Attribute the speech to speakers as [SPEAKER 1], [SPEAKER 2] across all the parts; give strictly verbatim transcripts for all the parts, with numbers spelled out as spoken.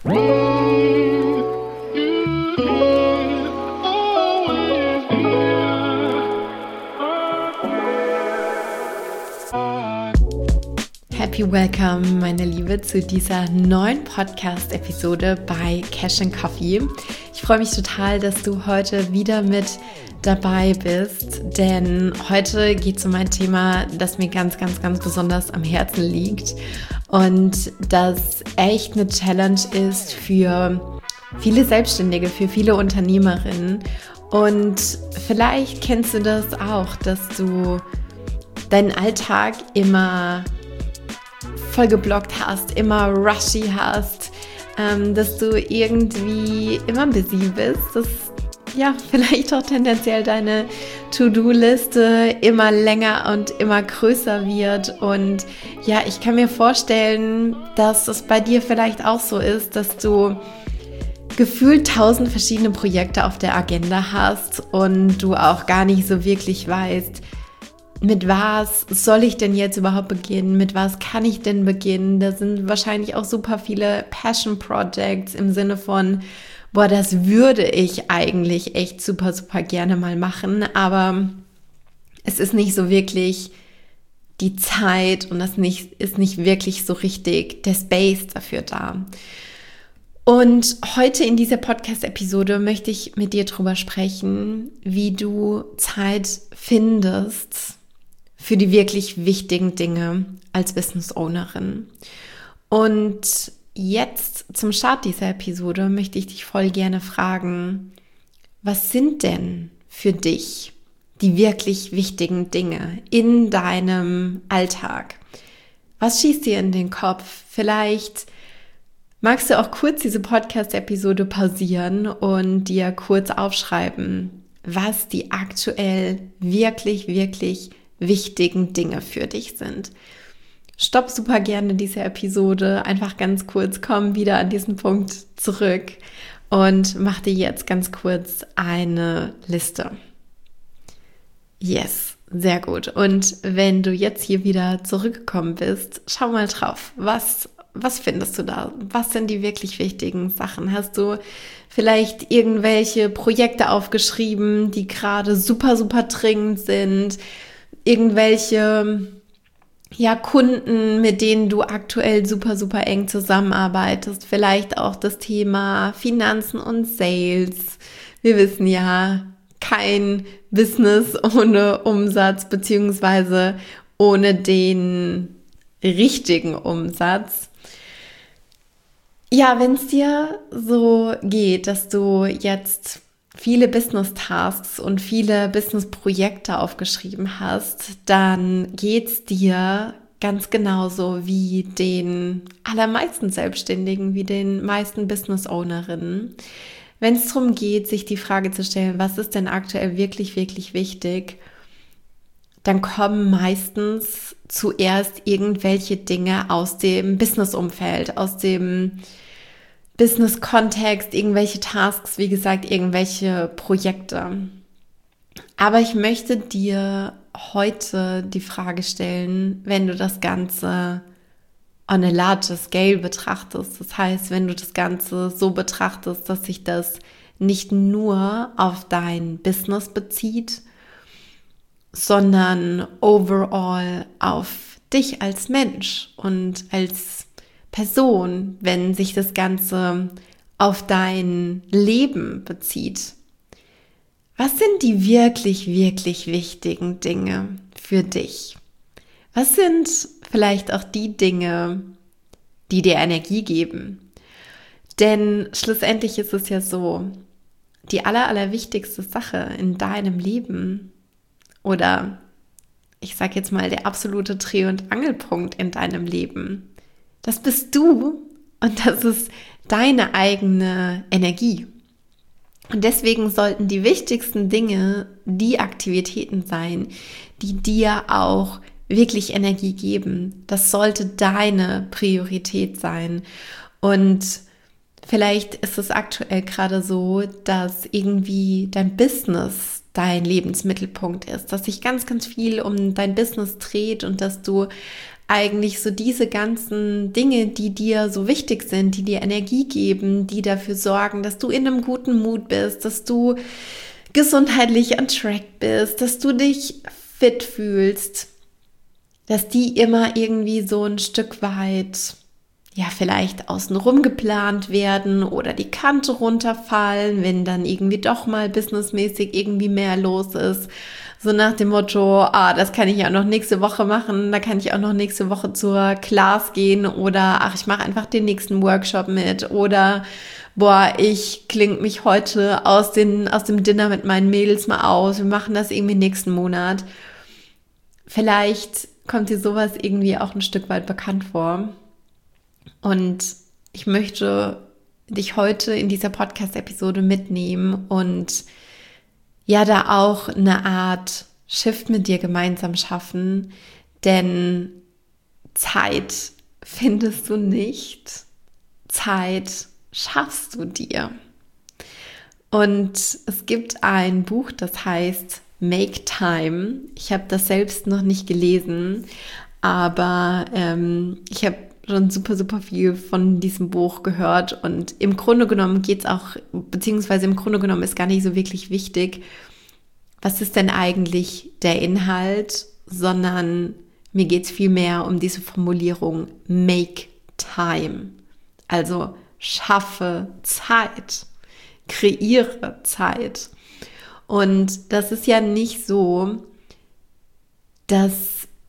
[SPEAKER 1] Happy Welcome, meine Liebe, zu dieser neuen Podcast-Episode bei Cash and Coffee. Ich freue mich total, dass du heute wieder mit dabei bist, denn heute geht es um ein Thema, das mir ganz, ganz, ganz besonders am Herzen liegt und das echt eine Challenge ist für viele Selbstständige, für viele Unternehmerinnen. Und vielleicht kennst du das auch, dass du deinen Alltag immer vollgeblockt hast, immer rushy hast, ähm, dass du irgendwie immer busy bist, dass ja vielleicht auch tendenziell deine To-Do-Liste immer länger und immer größer wird. Und ja, ich kann mir vorstellen, dass es bei dir vielleicht auch so ist, dass du gefühlt tausend verschiedene Projekte auf der Agenda hast und du auch gar nicht so wirklich weißt, mit was soll ich denn jetzt überhaupt beginnen? Mit was kann ich denn beginnen? Da sind wahrscheinlich auch super viele Passion Projects im Sinne von, boah, das würde ich eigentlich echt super, super gerne mal machen, aber es ist nicht so wirklich die Zeit und das nicht, ist nicht wirklich so richtig der Space dafür da. Und heute in dieser Podcast-Episode möchte ich mit dir drüber sprechen, wie du Zeit findest für die wirklich wichtigen Dinge als Business Ownerin. Und jetzt zum Start dieser Episode möchte ich dich voll gerne fragen, was sind denn für dich die wirklich wichtigen Dinge in deinem Alltag? Was schießt dir in den Kopf? Vielleicht magst du auch kurz diese Podcast-Episode pausieren und dir kurz aufschreiben, was die aktuell wirklich, wirklich wichtigen Dinge für dich sind. Stopp super gerne diese Episode, einfach ganz kurz, komm wieder an diesen Punkt zurück und mach dir jetzt ganz kurz eine Liste. Yes, sehr gut. Und wenn du jetzt hier wieder zurückgekommen bist, schau mal drauf, was Was findest du da? Was sind die wirklich wichtigen Sachen? Hast du vielleicht irgendwelche Projekte aufgeschrieben, die gerade super, super dringend sind? Irgendwelche ja, Kunden, mit denen du aktuell super, super eng zusammenarbeitest? Vielleicht auch das Thema Finanzen und Sales. Wir wissen ja, kein Business ohne Umsatz beziehungsweise ohne den richtigen Umsatz. Ja, wenn es dir so geht, dass du jetzt viele Business-Tasks und viele Business-Projekte aufgeschrieben hast, dann geht es dir ganz genauso wie den allermeisten Selbstständigen, wie den meisten Business-Ownerinnen. Wenn es darum geht, sich die Frage zu stellen, was ist denn aktuell wirklich, wirklich wichtig, dann kommen meistens zuerst irgendwelche Dinge aus dem Business-Umfeld, aus dem Business-Kontext, irgendwelche Tasks, wie gesagt, irgendwelche Projekte. Aber ich möchte dir heute die Frage stellen, wenn du das Ganze on a larger scale betrachtest, das heißt, wenn du das Ganze so betrachtest, dass sich das nicht nur auf dein Business bezieht, sondern overall auf dich als Mensch und als Person, wenn sich das Ganze auf dein Leben bezieht. Was sind die wirklich, wirklich wichtigen Dinge für dich? Was sind vielleicht auch die Dinge, die dir Energie geben? Denn schlussendlich ist es ja so, die aller, allerwichtigste Sache in deinem Leben oder ich sage jetzt mal der absolute Dreh- und Angelpunkt in deinem Leben, das bist du und das ist deine eigene Energie. Und deswegen sollten die wichtigsten Dinge die Aktivitäten sein, die dir auch wirklich Energie geben. Das sollte deine Priorität sein. Und vielleicht ist es aktuell gerade so, dass irgendwie dein Business dein Lebensmittelpunkt ist, dass sich ganz, ganz viel um dein Business dreht und dass du eigentlich so diese ganzen Dinge, die dir so wichtig sind, die dir Energie geben, die dafür sorgen, dass du in einem guten Mut bist, dass du gesundheitlich on track bist, dass du dich fit fühlst, dass die immer irgendwie so ein Stück weit, ja, vielleicht außenrum geplant werden oder die Kante runterfallen, wenn dann irgendwie doch mal businessmäßig irgendwie mehr los ist. So nach dem Motto, ah, das kann ich ja noch nächste Woche machen, da kann ich auch noch nächste Woche zur Class gehen oder ach, ich mache einfach den nächsten Workshop mit oder boah, ich klinge mich heute aus, den, aus dem Dinner mit meinen Mädels mal aus, wir machen das irgendwie nächsten Monat. Vielleicht kommt dir sowas irgendwie auch ein Stück weit bekannt vor. Und ich möchte dich heute in dieser Podcast-Episode mitnehmen und ja, da auch eine Art Shift mit dir gemeinsam schaffen, denn Zeit findest du nicht, Zeit schaffst du dir. Und es gibt ein Buch, das heißt Make Time. Ich habe das selbst noch nicht gelesen, aber ähm, ich habe schon super, super viel von diesem Buch gehört und im Grunde genommen geht es auch, beziehungsweise im Grunde genommen ist gar nicht so wirklich wichtig, was ist denn eigentlich der Inhalt, sondern mir geht es vielmehr um diese Formulierung Make Time, also schaffe Zeit, kreiere Zeit. Und das ist ja nicht so, dass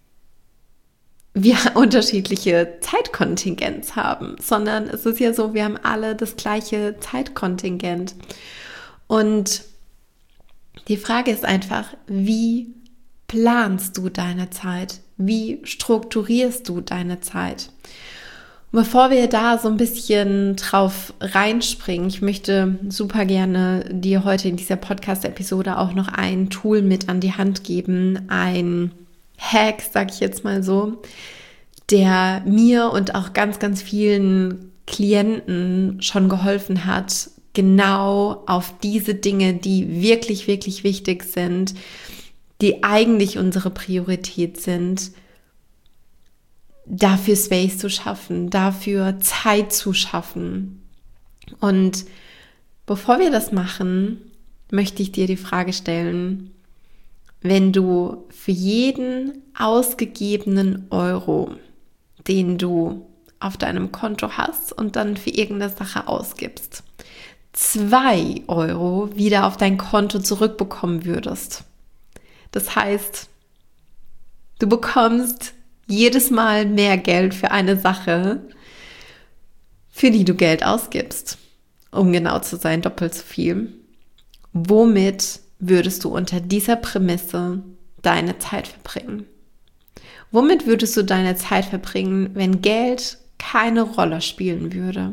[SPEAKER 1] wir unterschiedliche Zeitkontingenz haben, sondern es ist ja so, wir haben alle das gleiche Zeitkontingent. Und die Frage ist einfach, wie planst du deine Zeit? Wie strukturierst du deine Zeit? Und bevor wir da so ein bisschen drauf reinspringen, ich möchte super gerne dir heute in dieser Podcast-Episode auch noch ein Tool mit an die Hand geben, ein Hack, sag ich jetzt mal so, der mir und auch ganz, ganz vielen Klienten schon geholfen hat, genau auf diese Dinge, die wirklich, wirklich wichtig sind, die eigentlich unsere Priorität sind, dafür Space zu schaffen, dafür Zeit zu schaffen. Und bevor wir das machen, möchte ich dir die Frage stellen, wenn du für jeden ausgegebenen Euro, den du auf deinem Konto hast und dann für irgendeine Sache ausgibst, zwei Euro wieder auf dein Konto zurückbekommen würdest. Das heißt, du bekommst jedes Mal mehr Geld für eine Sache, für die du Geld ausgibst. Um genau zu sein, doppelt so viel. Womit würdest du unter dieser Prämisse deine Zeit verbringen? Womit würdest du deine Zeit verbringen, wenn Geld keine Rolle spielen würde?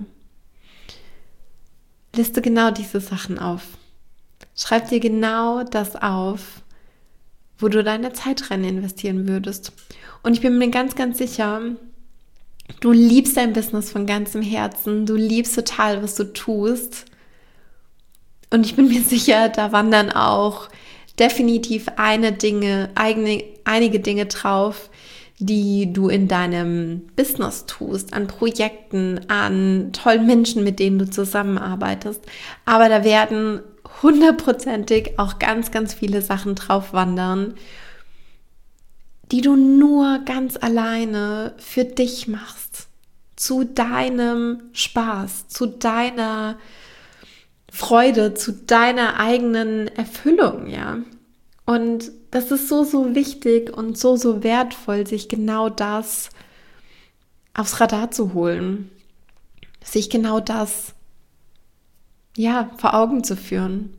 [SPEAKER 1] Liste genau diese Sachen auf. Schreib dir genau das auf, wo du deine Zeit rein investieren würdest. Und ich bin mir ganz, ganz sicher, du liebst dein Business von ganzem Herzen, du liebst total, was du tust. Und ich bin mir sicher, da wandern auch definitiv eine Dinge, eigene, einige Dinge drauf, die du in deinem Business tust, an Projekten, an tollen Menschen, mit denen du zusammenarbeitest. Aber da werden hundertprozentig auch ganz, ganz viele Sachen drauf wandern, die du nur ganz alleine für dich machst, zu deinem Spaß, zu deiner Freude, zu deiner eigenen Erfüllung, ja. Und das ist so, so wichtig und so, so wertvoll, sich genau das aufs Radar zu holen, sich genau das, ja, vor Augen zu führen.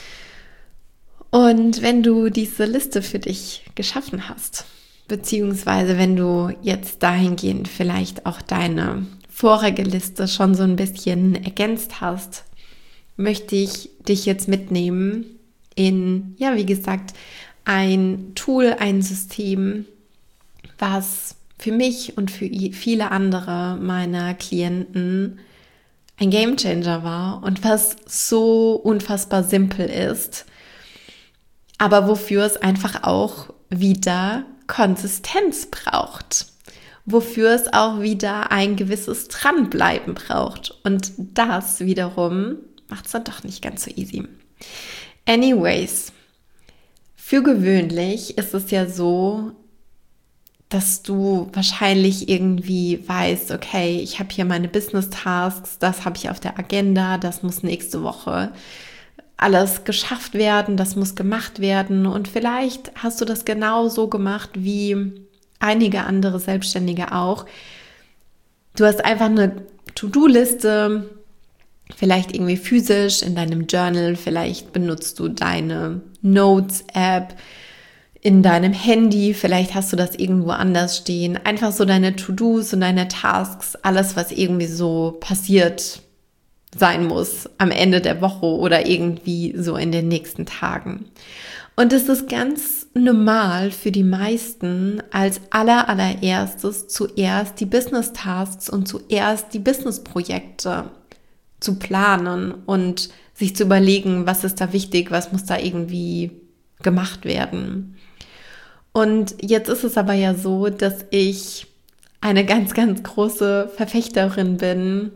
[SPEAKER 1] Und wenn du diese Liste für dich geschaffen hast, beziehungsweise wenn du jetzt dahingehend vielleicht auch deine vorige Liste schon so ein bisschen ergänzt hast, möchte ich dich jetzt mitnehmen in, ja, wie gesagt, ein Tool, ein System, was für mich und für viele andere meiner Klienten ein Gamechanger war und was so unfassbar simpel ist, aber wofür es einfach auch wieder Konsistenz braucht. wofür es auch wieder ein gewisses Dranbleiben braucht. Und das wiederum macht es dann doch nicht ganz so easy. Anyways, für gewöhnlich ist es ja so, dass du wahrscheinlich irgendwie weißt, okay, ich habe hier meine Business Tasks, das habe ich auf der Agenda, das muss nächste Woche alles geschafft werden, das muss gemacht werden. Und vielleicht hast du das genau so gemacht wie einige andere Selbstständige auch. Du hast einfach eine To-Do-Liste, vielleicht irgendwie physisch in deinem Journal, vielleicht benutzt du deine Notes-App in deinem Handy, vielleicht hast du das irgendwo anders stehen. Einfach so deine To-Dos und deine Tasks, alles, was irgendwie so passiert sein muss am Ende der Woche oder irgendwie so in den nächsten Tagen. Und es ist ganz normal für die meisten, als aller allererstes zuerst die Business Tasks und zuerst die Business Projekte zu planen und sich zu überlegen, was ist da wichtig, was muss da irgendwie gemacht werden. Und jetzt ist es aber ja so, dass ich eine ganz, ganz große Verfechterin bin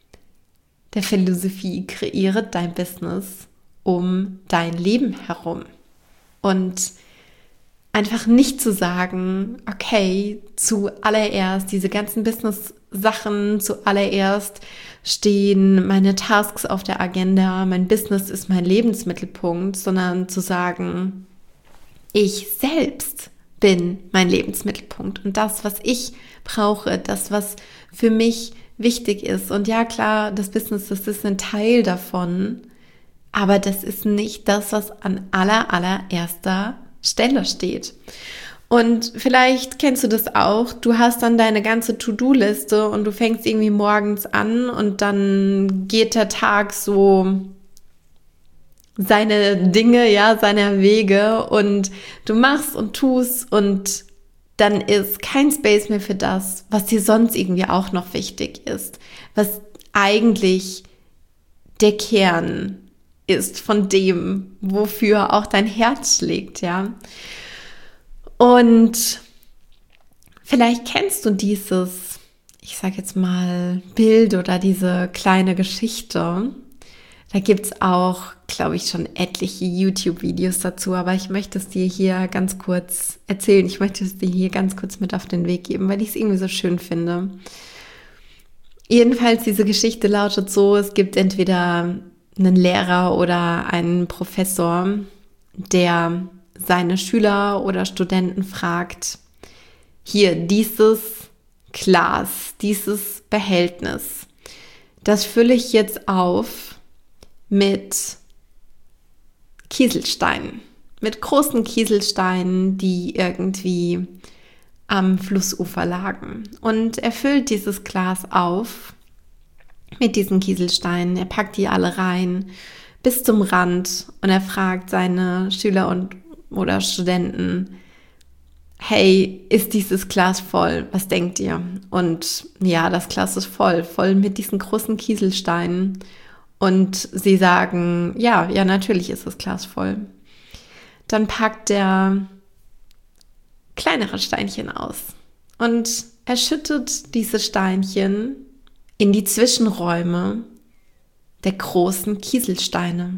[SPEAKER 1] der Philosophie, kreiere dein Business um dein Leben herum. Und einfach nicht zu sagen, okay, zuallererst diese ganzen Business-Sachen, zuallererst stehen meine Tasks auf der Agenda, mein Business ist mein Lebensmittelpunkt, sondern zu sagen, ich selbst bin mein Lebensmittelpunkt und das, was ich brauche, das, was für mich wichtig ist. Und ja, klar, das Business, das ist ein Teil davon, aber das ist nicht das, was an aller, allererster Stelle steht. Und vielleicht kennst du das auch, du hast dann deine ganze To-Do-Liste und du fängst irgendwie morgens an und dann geht der Tag so seine Dinge, ja, seine Wege und du machst und tust und dann ist kein Space mehr für das, was dir sonst irgendwie auch noch wichtig ist, was eigentlich der Kern ist von dem, wofür auch dein Herz schlägt, ja. Und vielleicht kennst du dieses, ich sag jetzt mal, Bild oder diese kleine Geschichte. Da gibt's auch, glaube ich, schon etliche YouTube-Videos dazu, aber ich möchte es dir hier ganz kurz erzählen. Ich möchte es dir hier ganz kurz mit auf den Weg geben, weil ich es irgendwie so schön finde. Jedenfalls, diese Geschichte lautet so, es gibt entweder einen Lehrer oder einen Professor, der seine Schüler oder Studenten fragt, hier, dieses Glas, dieses Behältnis, das fülle ich jetzt auf mit Kieselsteinen, mit großen Kieselsteinen, die irgendwie am Flussufer lagen. Und er füllt dieses Glas auf mit diesen Kieselsteinen, er packt die alle rein bis zum Rand und er fragt seine Schüler und oder Studenten, hey, ist dieses Glas voll? Was denkt ihr? Und ja, das Glas ist voll, voll mit diesen großen Kieselsteinen. Und sie sagen, ja, ja, natürlich ist das Glas voll. Dann packt er kleinere Steinchen aus und er schüttet diese Steinchen in die Zwischenräume der großen Kieselsteine.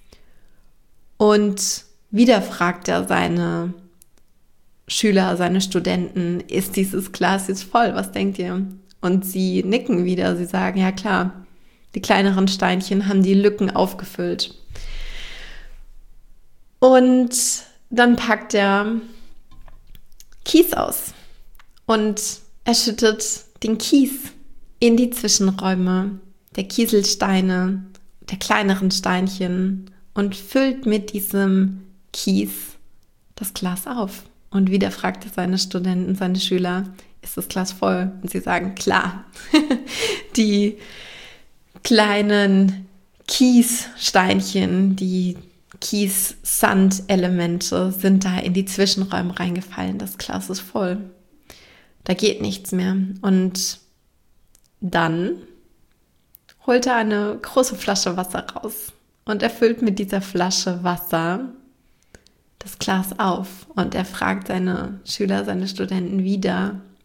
[SPEAKER 1] Und wieder fragt er seine Schüler, seine Studenten, ist dieses Glas jetzt voll? Was denkt ihr? Und sie nicken wieder, sie sagen, ja klar, die kleineren Steinchen haben die Lücken aufgefüllt. Und dann packt er Kies aus und er schüttet den Kies in die Zwischenräume der Kieselsteine, der kleineren Steinchen und füllt mit diesem Kies das Glas auf. Und wieder fragt er seine Studenten, seine Schüler, ist das Glas voll? Und sie sagen, klar. Die kleinen Kiessteinchen, die Kies-Sand-Elemente sind da in die Zwischenräume reingefallen. Das Glas ist voll. Da geht nichts mehr. Und dann holt er eine große Flasche Wasser raus und er füllt mit dieser Flasche Wasser das Glas auf. Und er fragt seine Schüler, seine Studenten wieder,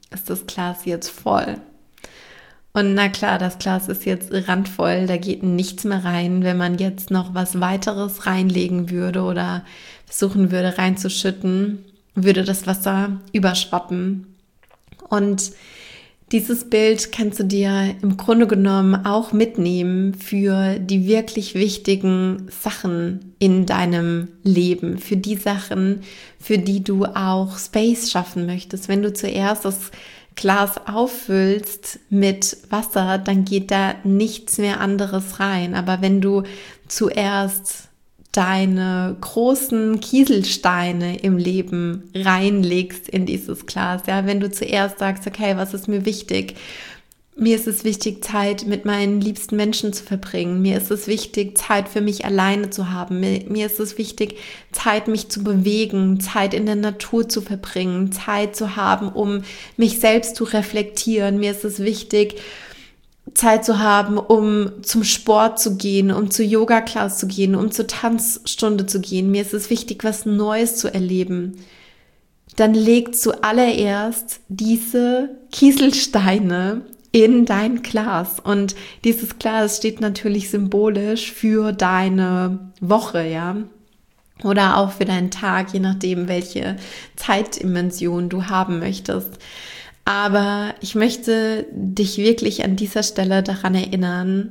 [SPEAKER 1] ist das Glas jetzt voll. Und na klar, das Glas ist jetzt randvoll, da geht nichts mehr rein. Wenn man jetzt noch was weiteres reinlegen würde oder versuchen würde reinzuschütten, würde das Wasser überschwappen. Und dieses Bild kannst du dir im Grunde genommen auch mitnehmen für die wirklich wichtigen Sachen in deinem Leben, für die Sachen, für die du auch Space schaffen möchtest. Wenn du zuerst das Glas auffüllst mit Wasser, dann geht da nichts mehr anderes rein. Aber wenn du zuerst deine großen Kieselsteine im Leben reinlegst in dieses Glas, ja, wenn du zuerst sagst, okay, was ist mir wichtig? Mir ist es wichtig, Zeit mit meinen liebsten Menschen zu verbringen. Mir ist es wichtig, Zeit für mich alleine zu haben. Mir, mir ist es wichtig, Zeit, mich zu bewegen, Zeit in der Natur zu verbringen, Zeit zu haben, um mich selbst zu reflektieren. Mir ist es wichtig, Zeit zu haben, um zum Sport zu gehen, um zur Yoga-Class zu gehen, um zur Tanzstunde zu gehen. Mir ist es wichtig, was Neues zu erleben. Dann leg zuallererst diese Kieselsteine in dein Glas. Und dieses Glas steht natürlich symbolisch für deine Woche, ja. Oder auch für deinen Tag, je nachdem, welche Zeitdimension du haben möchtest. Aber ich möchte dich wirklich an dieser Stelle daran erinnern,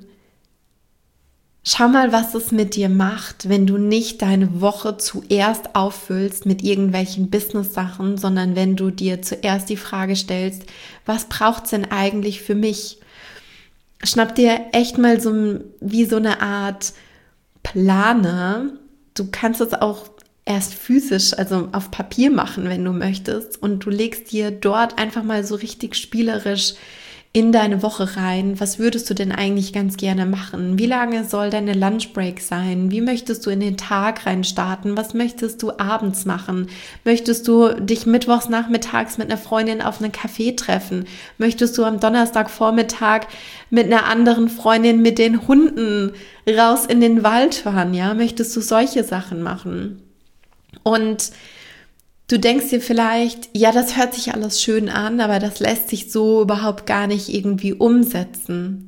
[SPEAKER 1] schau mal, was es mit dir macht, wenn du nicht deine Woche zuerst auffüllst mit irgendwelchen Business-Sachen, sondern wenn du dir zuerst die Frage stellst, was braucht's denn eigentlich für mich? Schnapp dir echt mal so wie so eine Art Planer. Du kannst es auch erst physisch, also auf Papier machen, wenn du möchtest. Und du legst dir dort einfach mal so richtig spielerisch in deine Woche rein. Was würdest du denn eigentlich ganz gerne machen? Wie lange soll deine Lunchbreak sein? Wie möchtest du in den Tag rein starten? Was möchtest du abends machen? Möchtest du dich mittwochs nachmittags mit einer Freundin auf einen Café treffen? Möchtest du am Donnerstagvormittag mit einer anderen Freundin mit den Hunden raus in den Wald fahren? Ja, möchtest du solche Sachen machen? Und du denkst dir vielleicht, ja, das hört sich alles schön an, aber das lässt sich so überhaupt gar nicht irgendwie umsetzen.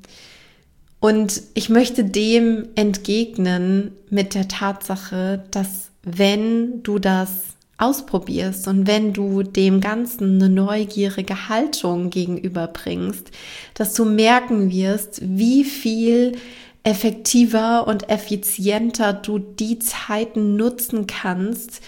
[SPEAKER 1] Und ich möchte dem entgegnen mit der Tatsache, dass wenn du das ausprobierst und wenn du dem Ganzen eine neugierige Haltung gegenüberbringst, dass du merken wirst, wie viel effektiver und effizienter du die Zeiten nutzen kannst,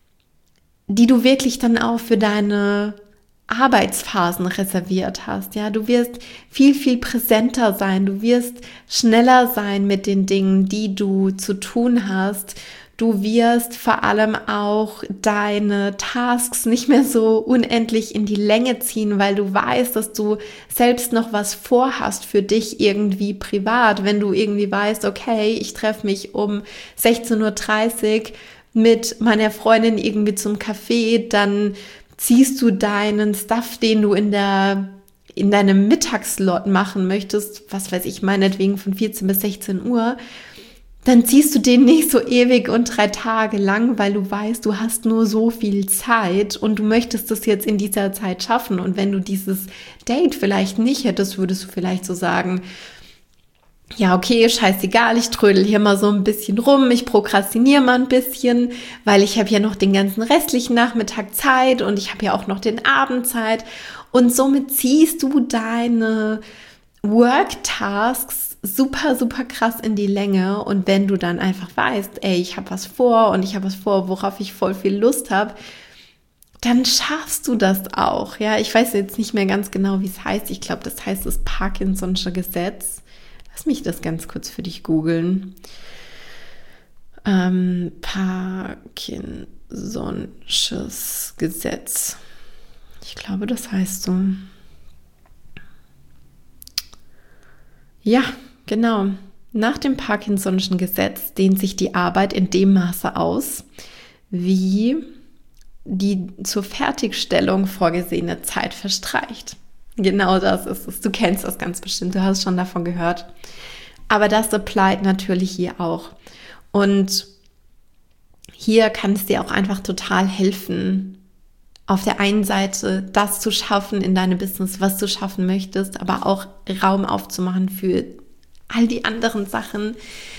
[SPEAKER 1] die du wirklich dann auch für deine Arbeitsphasen reserviert hast. Ja, du wirst viel, viel präsenter sein. Du wirst schneller sein mit den Dingen, die du zu tun hast. Du wirst vor allem auch deine Tasks nicht mehr so unendlich in die Länge ziehen, weil du weißt, dass du selbst noch was vorhast für dich irgendwie privat. Wenn du irgendwie weißt, okay, ich treffe mich um sechzehn Uhr dreißig mit meiner Freundin irgendwie zum Café, dann ziehst du deinen Stuff, den du in der in deinem Mittagslot machen möchtest, was weiß ich, meinetwegen von vierzehn bis sechzehn Uhr, dann ziehst du den nicht so ewig und drei Tage lang, weil du weißt, du hast nur so viel Zeit und du möchtest das jetzt in dieser Zeit schaffen. Und wenn du dieses Date vielleicht nicht hättest, würdest du vielleicht so sagen, ja, okay, scheißegal, ich trödel hier mal so ein bisschen rum, ich prokrastiniere mal ein bisschen, weil ich habe ja noch den ganzen restlichen Nachmittag Zeit und ich habe ja auch noch den Abend Zeit. Und somit ziehst du deine Work-Tasks super, super krass in die Länge. Und wenn du dann einfach weißt, ey, ich habe was vor und ich habe was vor, worauf ich voll viel Lust habe, dann schaffst du das auch. Ja, ich weiß jetzt nicht mehr ganz genau, wie es heißt. Ich glaube, das heißt das Parkinson'sche Gesetz. Lass mich das ganz kurz für dich googeln. Ähm, Parkinson'sches Gesetz. Ich glaube, das heißt so. Ja, genau. Nach dem Parkinson'schen Gesetz dehnt sich die Arbeit in dem Maße aus, wie die zur Fertigstellung vorgesehene Zeit verstreicht. Genau das ist es. Du kennst das ganz bestimmt, du hast schon davon gehört. Aber das applied natürlich hier auch. Und hier kann es dir auch einfach total helfen, auf der einen Seite das zu schaffen in deinem Business, was du schaffen möchtest, aber auch Raum aufzumachen für all die anderen Sachen,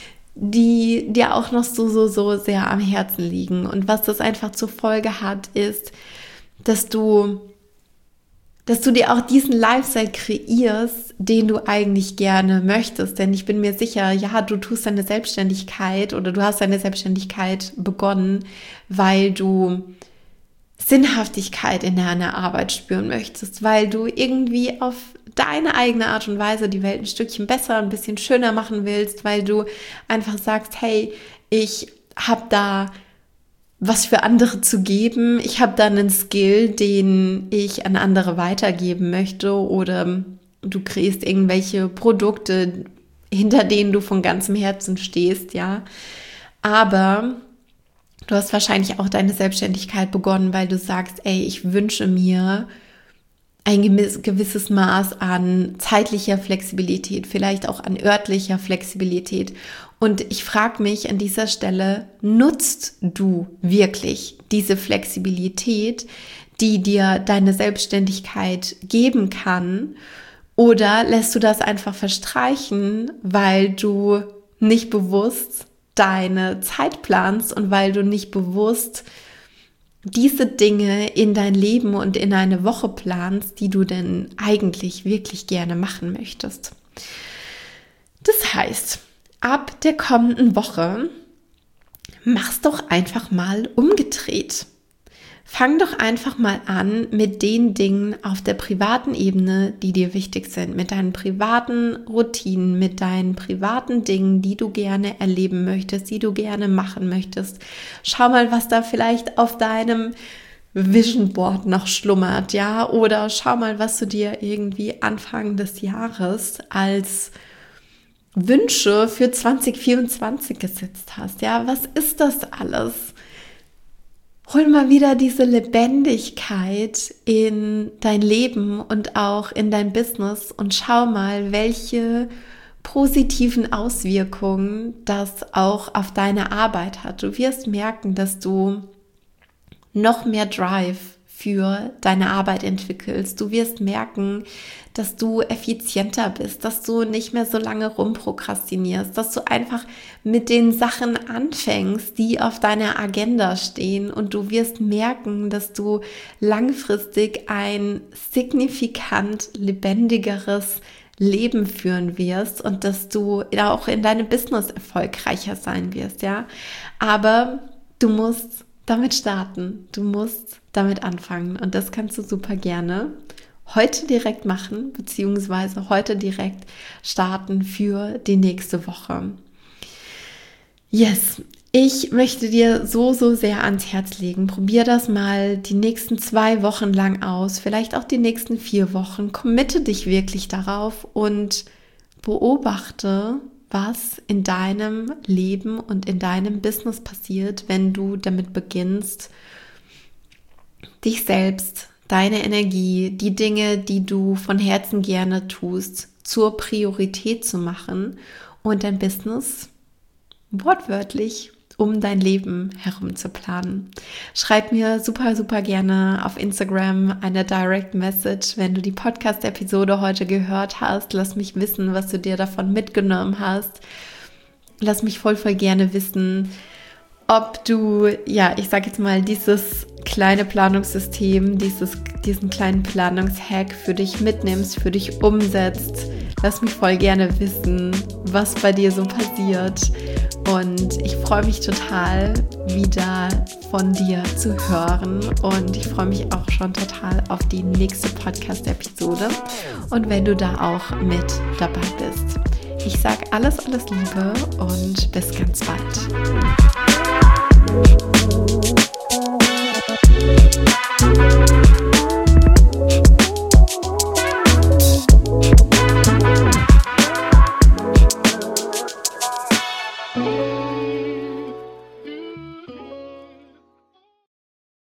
[SPEAKER 1] die dir auch noch so, so, so sehr am Herzen liegen. Und was das einfach zur Folge hat, ist, dass du, dass du dir auch diesen Lifestyle kreierst, den du eigentlich gerne möchtest. Denn ich bin mir sicher, ja, du tust deine Selbstständigkeit oder du hast deine Selbstständigkeit begonnen, weil du Sinnhaftigkeit in deiner Arbeit spüren möchtest, weil du irgendwie auf deine eigene Art und Weise die Welt ein Stückchen besser, ein bisschen schöner machen willst, weil du einfach sagst, hey, ich habe da was für andere zu geben, ich habe da einen Skill, den ich an andere weitergeben möchte, oder du kreierst irgendwelche Produkte, hinter denen du von ganzem Herzen stehst, ja, aber du hast wahrscheinlich auch deine Selbstständigkeit begonnen, weil du sagst, ey, ich wünsche mir ein gewisses Maß an zeitlicher Flexibilität, vielleicht auch an örtlicher Flexibilität. Und ich frage mich an dieser Stelle, nutzt du wirklich diese Flexibilität, die dir deine Selbstständigkeit geben kann? Oder lässt du das einfach verstreichen, weil du nicht bewusst deine Zeit planst und weil du nicht bewusst diese Dinge in dein Leben und in eine Woche planst, die du denn eigentlich wirklich gerne machen möchtest. Das heißt, ab der kommenden Woche mach's doch einfach mal umgedreht. Fang doch einfach mal an mit den Dingen auf der privaten Ebene, die dir wichtig sind, mit deinen privaten Routinen, mit deinen privaten Dingen, die du gerne erleben möchtest, die du gerne machen möchtest. Schau mal, was da vielleicht auf deinem Vision Board noch schlummert, ja, oder schau mal, was du dir irgendwie Anfang des Jahres als Wünsche für zwanzig vierundzwanzig gesetzt hast, ja, was ist das alles? Hol mal wieder diese Lebendigkeit in dein Leben und auch in dein Business und schau mal, welche positiven Auswirkungen das auch auf deine Arbeit hat. Du wirst merken, dass du noch mehr Drive für deine Arbeit entwickelst. Du wirst merken, dass du effizienter bist, dass du nicht mehr so lange rumprokrastinierst, dass du einfach mit den Sachen anfängst, die auf deiner Agenda stehen, und du wirst merken, dass du langfristig ein signifikant lebendigeres Leben führen wirst und dass du auch in deinem Business erfolgreicher sein wirst, ja. Aber du musst damit starten, du musst damit anfangen, und das kannst du super gerne heute direkt machen, beziehungsweise heute direkt starten für die nächste Woche. Yes, ich möchte dir so, so sehr ans Herz legen. Probier das mal die nächsten zwei Wochen lang aus, vielleicht auch die nächsten vier Wochen. Committe dich wirklich darauf und beobachte, was in deinem Leben und in deinem Business passiert, wenn du damit beginnst, dich selbst, deine Energie, die Dinge, die du von Herzen gerne tust, zur Priorität zu machen und dein Business wortwörtlich um dein Leben herum zu planen. Schreib mir super, super gerne auf Instagram eine Direct Message, wenn du die Podcast-Episode heute gehört hast. Lass mich wissen, was du dir davon mitgenommen hast. Lass mich voll, voll gerne wissen, ob du, ja, ich sag jetzt mal, dieses kleine Planungssystem, dieses, diesen kleinen Planungshack für dich mitnimmst, für dich umsetzt. Lass mich voll gerne wissen, was bei dir so passiert. Und ich freue mich total, wieder von dir zu hören. Und ich freue mich auch schon total auf die nächste Podcast-Episode. Und wenn du da auch mit dabei bist. Ich sage alles, alles Liebe und bis ganz bald.